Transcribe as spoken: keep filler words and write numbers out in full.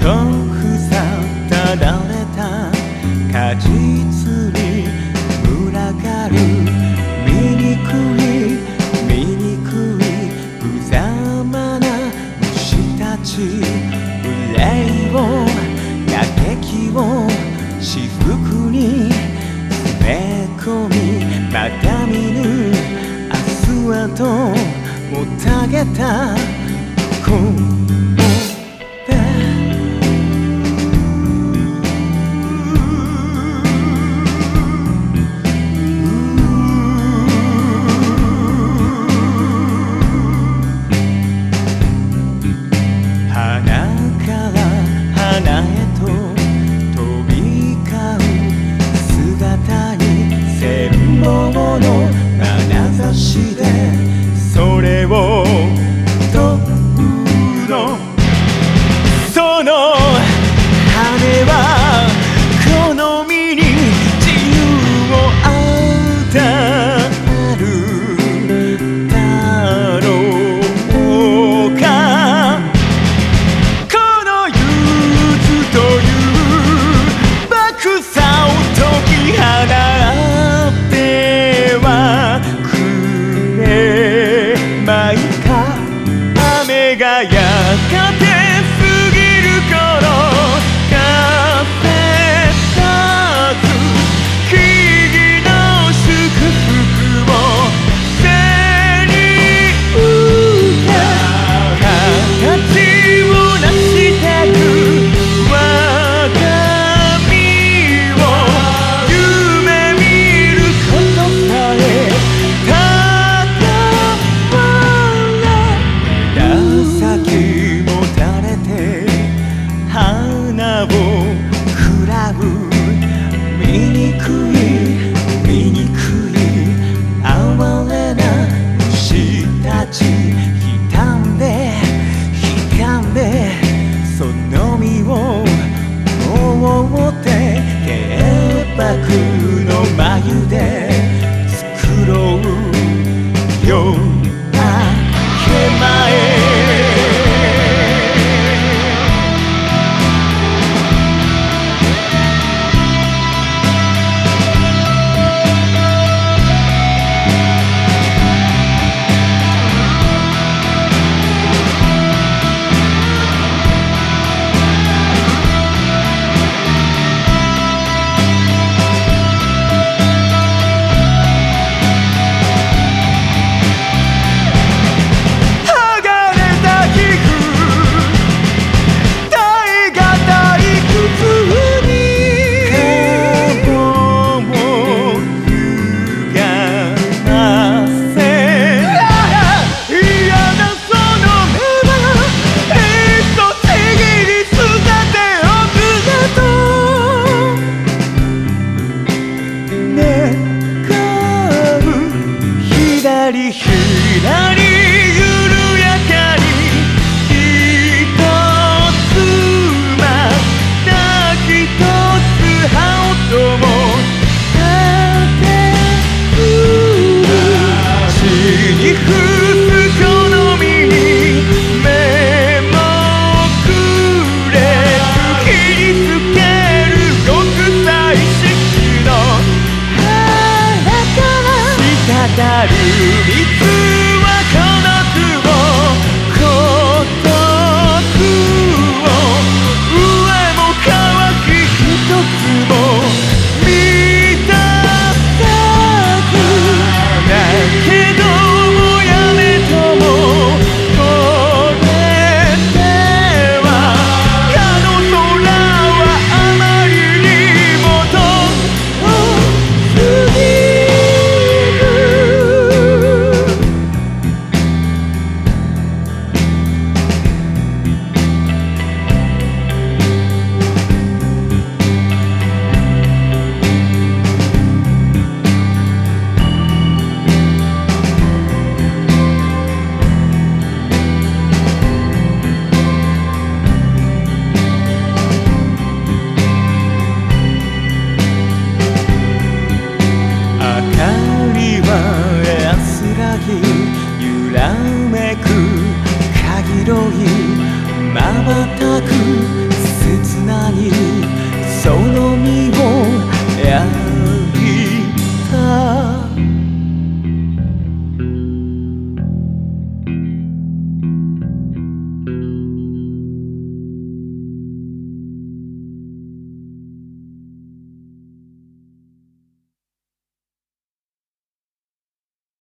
ふさただれた果実に群がる醜い醜い無様な虫たち、憂いを嘆きを私服に詰め込み、また見ぬ明日へともたげたそれを飛ぶの、その羽は好みに自由を与えるだろうか。この憂鬱という爆さを解き放ってはくれまいか。雨がやがて過ぎる頃、カフェ立つ木々の祝福を背に受け、形を成してく我が身を夢見ることさえ先もたれて花を喰らう醜い醜い哀れな虫たち、傷んで傷んでその身を覆って潔白の眉で作ろうよあけまえ。左左緩やかにひとつまたひとつ羽音も立てる血に伏す好みに目もくれ切りつける極彩色の腹から滴る水はこのつぼ孤独を上も乾きひとつも満たさず、だけどもやめともこれではあの空はあまりにも遠すぎ揺らめく限り瞬く